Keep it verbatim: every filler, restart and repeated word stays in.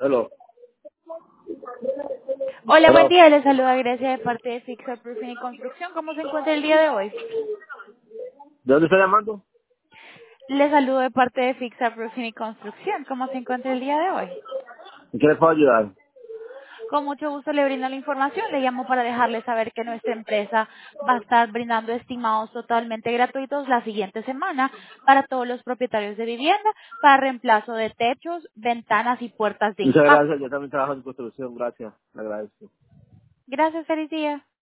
Hello. Hola, buen Hello. día. Les saluda Grecia de parte de Fixa Roofing y Construcción. ¿Cómo se encuentra el día de hoy? ¿De dónde está llamando? Les saludo de parte de Fixa Roofing y Construcción. ¿Cómo se encuentra el día de hoy? ¿En qué le puedo ayudar? Con mucho gusto le brindo la información. Le llamo para dejarle saber que nuestra empresa va a estar brindando estimados totalmente gratuitos la siguiente semana para todos los propietarios de vivienda para reemplazo de techos, ventanas y puertas de Muchas impacto. gracias. Yo también trabajo en construcción. Gracias. Le agradezco. Gracias, feliz día.